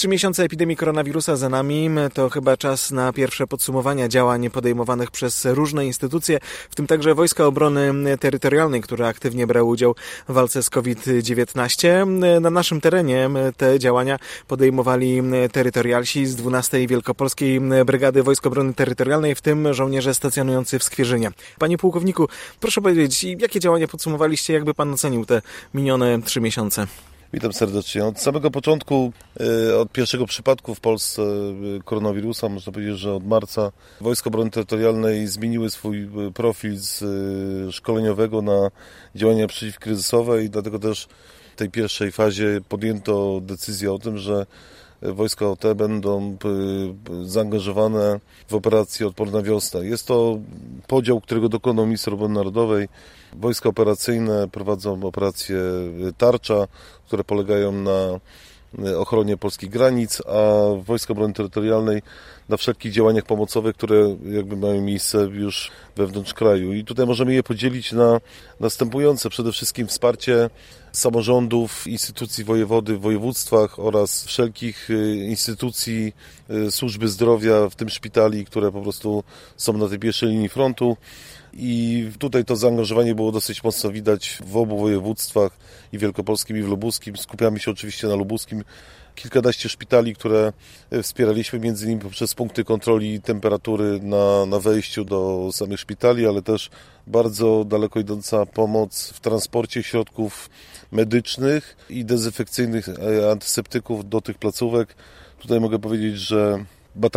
3 miesiące epidemii koronawirusa za nami. To chyba czas na pierwsze podsumowania działań podejmowanych przez różne instytucje, w tym także Wojska Obrony Terytorialnej, które aktywnie brały udział w walce z COVID-19. Na naszym terenie te działania podejmowali terytorialsi z 12. Wielkopolskiej Brygady Wojsk Obrony Terytorialnej, w tym żołnierze stacjonujący w Skwierzynie. Panie pułkowniku, proszę powiedzieć, jakie działania podsumowaliście, jakby pan ocenił te minione 3 miesiące? Witam serdecznie. Od samego początku, od pierwszego przypadku w Polsce koronawirusa, można powiedzieć, że od marca Wojska Obrony Terytorialnej zmieniły swój profil z szkoleniowego na działania przeciwkryzysowe i dlatego też w tej pierwszej fazie podjęto decyzję o tym, że wojska OT będą zaangażowane w operację Odporna Wiosna. Jest to podział, którego dokonał minister obrony narodowej. Wojska operacyjne prowadzą operacje Tarcza, które polegają na ochronie polskich granic, a Wojska Obrony Terytorialnej na wszelkich działaniach pomocowych, które jakby mają miejsce już wewnątrz kraju. I tutaj możemy je podzielić na następujące. Przede wszystkim wsparcie samorządów, instytucji wojewody w województwach oraz wszelkich instytucji służby zdrowia, w tym szpitali, które po prostu są na tej pierwszej linii frontu. I tutaj to zaangażowanie było dosyć mocno widać w obu województwach, i wielkopolskim, i w lubuskim. Skupiamy się oczywiście na lubuskim. Kilkanaście szpitali, które wspieraliśmy między innymi poprzez punkty kontroli temperatury na wejściu do samych szpitali, ale też bardzo daleko idąca pomoc w transporcie środków medycznych i dezynfekcyjnych antyseptyków do tych placówek. Tutaj mogę powiedzieć, że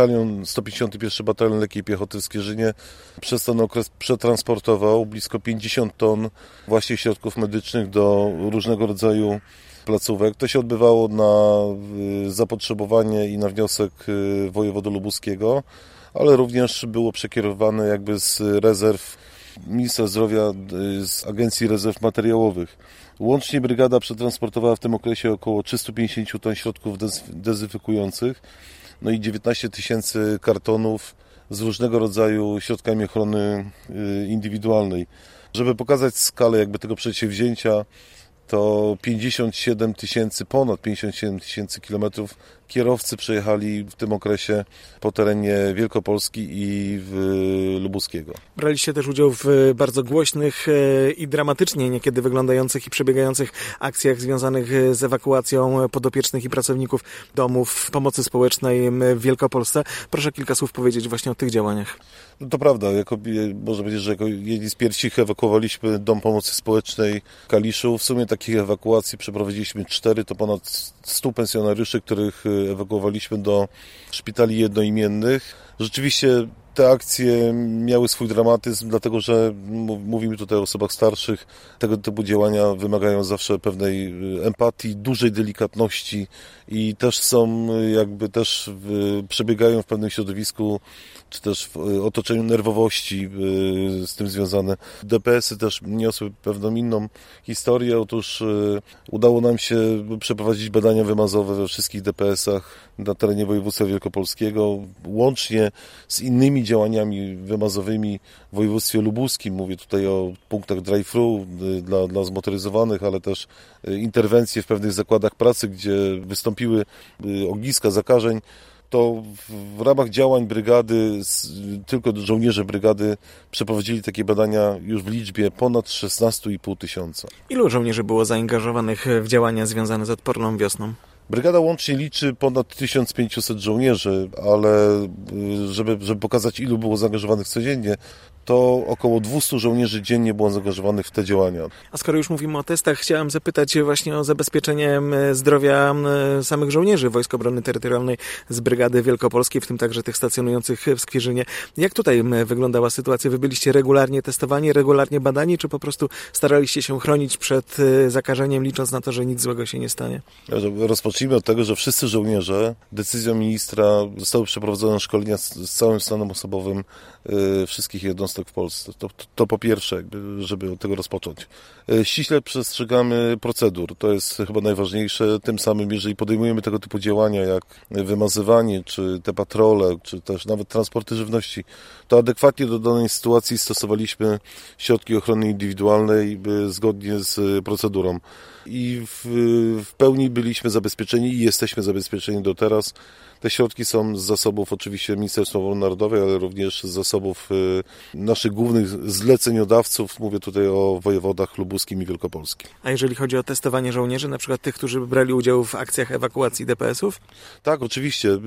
151 Batalion Lekkiej Piechoty w Skwierzynie przez ten okres przetransportował blisko 50 ton właśnie środków medycznych do różnego rodzaju placówek. To się odbywało na zapotrzebowanie i na wniosek wojewody lubuskiego, ale również było przekierowane jakby z rezerw ministra zdrowia, z Agencji Rezerw Materiałowych. Łącznie brygada przetransportowała w tym okresie około 350 ton środków dezynfekujących, no i 19 000 kartonów z różnego rodzaju środkami ochrony indywidualnej. Żeby pokazać skalę jakby tego przedsięwzięcia, to ponad 57 000 kilometrów kierowcy przejechali w tym okresie po terenie Wielkopolski i Lubuskiego. Braliście też udział w bardzo głośnych i dramatycznie niekiedy wyglądających i przebiegających akcjach związanych z ewakuacją podopiecznych i pracowników domów pomocy społecznej w Wielkopolsce. Proszę kilka słów powiedzieć właśnie o tych działaniach. No to prawda, można powiedzieć, że jako jedni z pierwszych ewakuowaliśmy dom pomocy społecznej w Kaliszu. W sumie takich ewakuacji przeprowadziliśmy 4, to ponad 100 pensjonariuszy, których ewakuowaliśmy do szpitali jednoimiennych. Rzeczywiście te akcje miały swój dramatyzm, dlatego że mówimy tutaj o osobach starszych. Tego typu działania wymagają zawsze pewnej empatii, dużej delikatności i też przebiegają w pewnym środowisku, czy też w otoczeniu nerwowości z tym związane. DPS-y też niosły pewną inną historię. Otóż udało nam się przeprowadzić badania wymazowe we wszystkich DPS-ach na terenie województwa wielkopolskiego, łącznie z innymi działaniami wymazowymi w województwie lubuskim. Mówię tutaj o punktach drive-thru dla zmotoryzowanych, ale też interwencje w pewnych zakładach pracy, gdzie wystąpiły ogniska zakażeń. To w ramach działań brygady, tylko żołnierze brygady przeprowadzili takie badania już w liczbie ponad 16,5 tysiąca. Ilu żołnierzy było zaangażowanych w działania związane z Odporną Wiosną? Brygada łącznie liczy ponad 1500 żołnierzy, ale żeby pokazać, ilu było zaangażowanych codziennie, to około 200 żołnierzy dziennie było zaangażowanych w te działania. A skoro już mówimy o testach, chciałem zapytać właśnie o zabezpieczenie zdrowia samych żołnierzy Wojsk Obrony Terytorialnej z Brygady Wielkopolskiej, w tym także tych stacjonujących w Skwierzynie. Jak tutaj wyglądała sytuacja? Wy byliście regularnie testowani, regularnie badani, czy po prostu staraliście się chronić przed zakażeniem, licząc na to, że nic złego się nie stanie? Rozpocznijmy od tego, że wszyscy żołnierze decyzją ministra zostały przeprowadzone szkolenia z całym stanem osobowym wszystkich jednostek w Polsce. To po pierwsze, żeby od tego rozpocząć. Ściśle przestrzegamy procedur. To jest chyba najważniejsze. Tym samym, jeżeli podejmujemy tego typu działania, jak wymazywanie, czy te patrole, czy też nawet transporty żywności, to adekwatnie do danej sytuacji stosowaliśmy środki ochrony indywidualnej zgodnie z procedurą. I w pełni byliśmy zabezpieczeni zabezpieczeni i jesteśmy zabezpieczeni do teraz. Te środki są z zasobów oczywiście Ministerstwa Obrony Narodowej, ale również z zasobów naszych głównych zleceniodawców. Mówię tutaj o wojewodach lubuskim i wielkopolskim. A jeżeli chodzi o testowanie żołnierzy, na przykład tych, którzy brali udział w akcjach ewakuacji DPS-ów? Tak, oczywiście.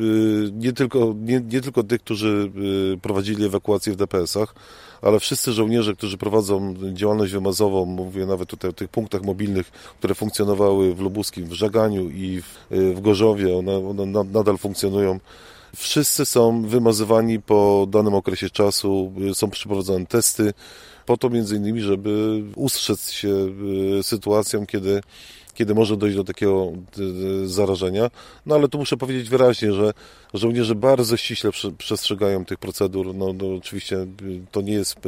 Nie tylko tych, którzy prowadzili ewakuację w DPS-ach, ale wszyscy żołnierze, którzy prowadzą działalność wymazową, mówię nawet tutaj o tych punktach mobilnych, które funkcjonowały w Lubuskim, w Żaganiu i w Gorzowie, one nadal funkcjonują. Wszyscy są wymazywani po danym okresie czasu, są przeprowadzane testy, po to między innymi, żeby ustrzec się sytuacjom, kiedy może dojść do takiego zarażenia. No ale tu muszę powiedzieć wyraźnie, że żołnierze bardzo ściśle przestrzegają tych procedur. No oczywiście to nie jest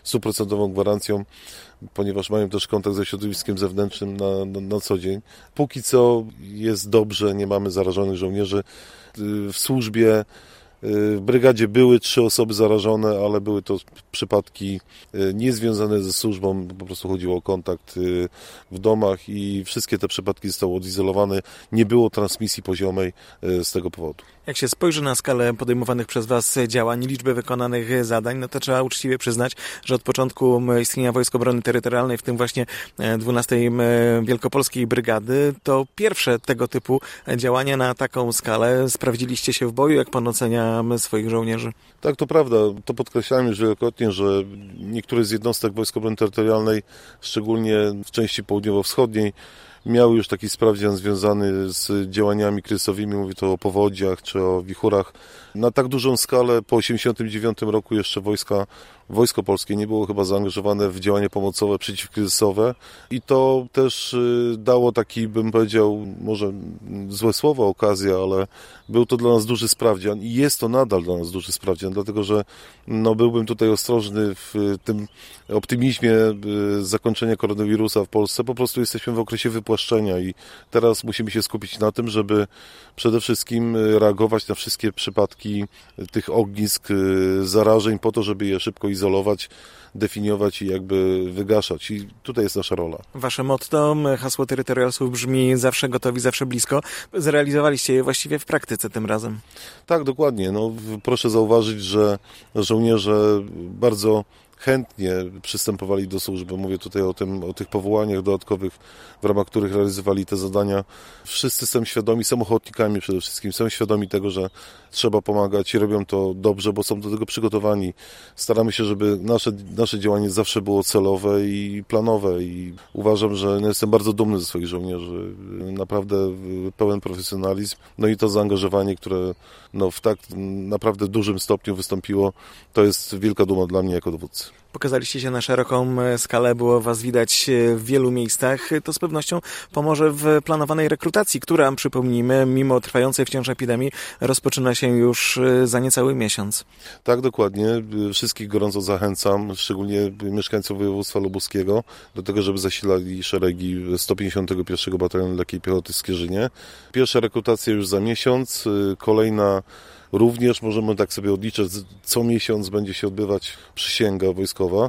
100% gwarancją, ponieważ mają też kontakt ze środowiskiem zewnętrznym na co dzień. Póki co jest dobrze, nie mamy zarażonych żołnierzy. W służbie w brygadzie były 3 osoby zarażone, ale były to przypadki niezwiązane ze służbą, po prostu chodziło o kontakt w domach i wszystkie te przypadki zostały odizolowane. Nie było transmisji poziomej z tego powodu. Jak się spojrzy na skalę podejmowanych przez Was działań, liczbę wykonanych zadań, no to trzeba uczciwie przyznać, że od początku istnienia Wojsk Obrony Terytorialnej, w tym właśnie 12 Wielkopolskiej Brygady, to pierwsze tego typu działania na taką skalę. Sprawdziliście się w boju, jak Pan ocenia swoich żołnierzy? Tak, to prawda. To podkreślałem już wielokrotnie, że niektóre z jednostek Wojsk Obrony Terytorialnej, szczególnie w części południowo-wschodniej, miały już taki sprawdzian związany z działaniami kryzysowymi, mówię to o powodziach czy o wichurach. Na tak dużą skalę po 1989 roku jeszcze Wojsko Polskie nie było chyba zaangażowane w działania pomocowe, przeciwkryzysowe i to też dało taki, bym powiedział, może złe słowo, okazję, ale był to dla nas duży sprawdzian i jest to nadal dla nas duży sprawdzian, dlatego że byłbym tutaj ostrożny w tym optymizmie zakończenia koronawirusa w Polsce. Po prostu jesteśmy w okresie wypłaszczenia i teraz musimy się skupić na tym, żeby przede wszystkim reagować na wszystkie przypadki tych ognisk zarażeń po to, żeby je szybko izolować, definiować i jakby wygaszać. I tutaj jest nasza rola. Wasze motto, hasło Terytorialsów brzmi zawsze gotowi, zawsze blisko. Zrealizowaliście je właściwie w praktyce tym razem. Tak, dokładnie. Proszę zauważyć, że żołnierze bardzo chętnie przystępowali do służby. Mówię tutaj o tych powołaniach dodatkowych, w ramach których realizowali te zadania. Wszyscy są świadomi, są ochotnikami przede wszystkim, są świadomi tego, że trzeba pomagać i robią to dobrze, bo są do tego przygotowani. Staramy się, żeby nasze działanie zawsze było celowe i planowe i uważam, że jestem bardzo dumny ze swoich żołnierzy. Naprawdę pełen profesjonalizm. I to zaangażowanie, które w tak naprawdę dużym stopniu wystąpiło, to jest wielka duma dla mnie jako dowódcy. Pokazaliście się na szeroką skalę, było Was widać w wielu miejscach. To z pewnością pomoże w planowanej rekrutacji, która, przypomnijmy, mimo trwającej wciąż epidemii, rozpoczyna się już za niecały miesiąc. Tak, dokładnie. Wszystkich gorąco zachęcam, szczególnie mieszkańców województwa lubuskiego, do tego, żeby zasilali szeregi 151 Batalionu Lekkiej Piechoty w Skierzynie. Pierwsza rekrutacja już za miesiąc, kolejna również, możemy tak sobie odliczyć, co miesiąc będzie się odbywać przysięga wojskowa.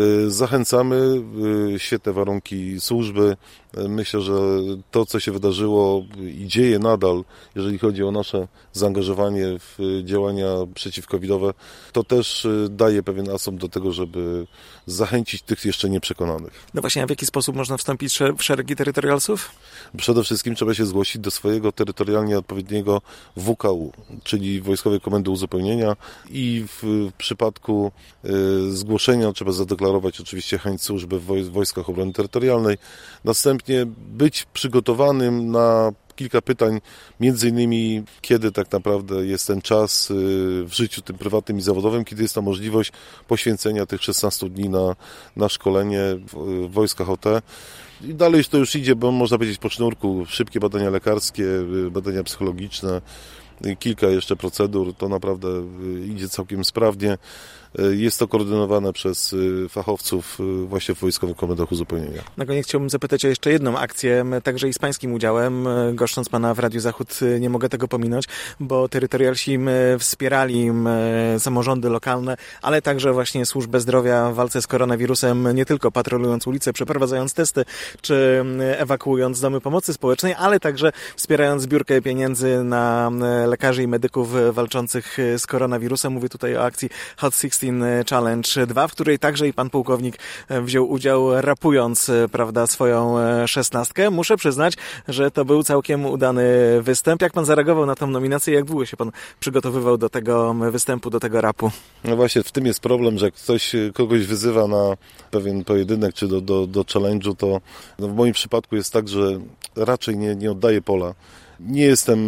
Zachęcamy, świetne warunki służby. Myślę, że to, co się wydarzyło i dzieje nadal, jeżeli chodzi o nasze zaangażowanie w działania przeciwcovidowe, to też daje pewien asumpt do tego, żeby zachęcić tych jeszcze nieprzekonanych. No właśnie, a w jaki sposób można wstąpić w szeregi terytorialsów? Przede wszystkim trzeba się zgłosić do swojego terytorialnie odpowiedniego WKU, czyli Wojskowej Komendy Uzupełnienia i w przypadku zgłoszenia trzeba zadeklarować oczywiście chęć służby w Wojskach Obrony Terytorialnej. Następnie być przygotowanym na kilka pytań, między innymi kiedy tak naprawdę jest ten czas w życiu tym prywatnym i zawodowym, kiedy jest ta możliwość poświęcenia tych 16 dni na szkolenie w wojskach OT. I dalej to już idzie, bo można powiedzieć po sznurku, szybkie badania lekarskie, badania psychologiczne, kilka jeszcze procedur, to naprawdę idzie całkiem sprawnie. Jest to koordynowane przez fachowców właśnie w Wojskowym Komendach Uzupełnienia. Na koniec chciałbym zapytać o jeszcze jedną akcję, także i z pańskim udziałem. Goszcząc pana w Radiu Zachód nie mogę tego pominąć, bo terytorialsi wspierali samorządy lokalne, ale także właśnie służbę zdrowia w walce z koronawirusem, nie tylko patrolując ulice, przeprowadzając testy, czy ewakuując domy pomocy społecznej, ale także wspierając zbiórkę pieniędzy na lekarzy i medyków walczących z koronawirusem. Mówię tutaj o akcji Hot 16 Challenge 2, w której także i pan pułkownik wziął udział, rapując, prawda, swoją szesnastkę. Muszę przyznać, że to był całkiem udany występ. Jak pan zareagował na tą nominację? Jak długo się pan przygotowywał do tego występu, do tego rapu? No właśnie, w tym jest problem, że jak ktoś kogoś wyzywa na pewien pojedynek czy do challenge'u, to w moim przypadku jest tak, że raczej nie oddaję pola. Nie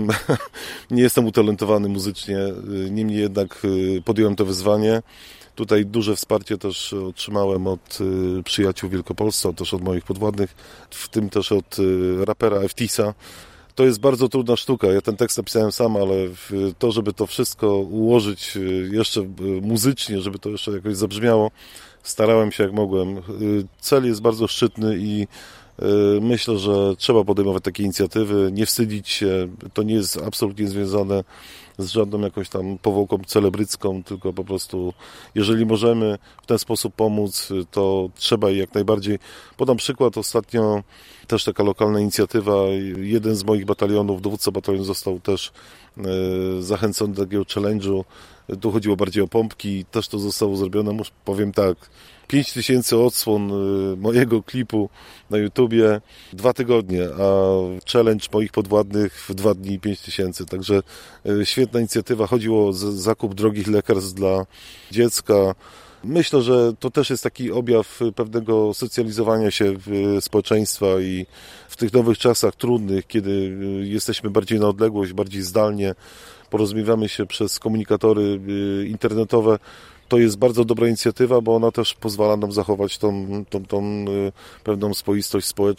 jestem utalentowany muzycznie, niemniej jednak podjąłem to wyzwanie. Tutaj duże wsparcie też otrzymałem od przyjaciół w Wielkopolsce, też od moich podwładnych, w tym też od rapera FTIS-a. To jest bardzo trudna sztuka. Ja ten tekst napisałem sam, ale to, żeby to wszystko ułożyć jeszcze muzycznie, żeby to jeszcze jakoś zabrzmiało, starałem się jak mogłem. Cel jest bardzo szczytny i myślę, że trzeba podejmować takie inicjatywy, nie wstydzić się. To nie jest absolutnie związane z żadną jakąś tam powłoką celebrycką, tylko po prostu, jeżeli możemy w ten sposób pomóc, to trzeba jak najbardziej. Podam przykład, ostatnio też taka lokalna inicjatywa, jeden z moich batalionów, dowódca batalionu został też zachęcony do takiego challenge'u. Tu chodziło bardziej o pompki, też to zostało zrobione, powiem tak, 5000 odsłon mojego klipu na YouTubie 2 tygodnie, a challenge moich podwładnych w 2 dni 5000. Także świetna inicjatywa. Chodziło o zakup drogich lekarstw dla dziecka. Myślę, że to też jest taki objaw pewnego socjalizowania się społeczeństwa i w tych nowych czasach trudnych, kiedy jesteśmy bardziej na odległość, bardziej zdalnie, porozumiewamy się przez komunikatory internetowe. To jest bardzo dobra inicjatywa, bo ona też pozwala nam zachować tą pewną spoistość społeczną.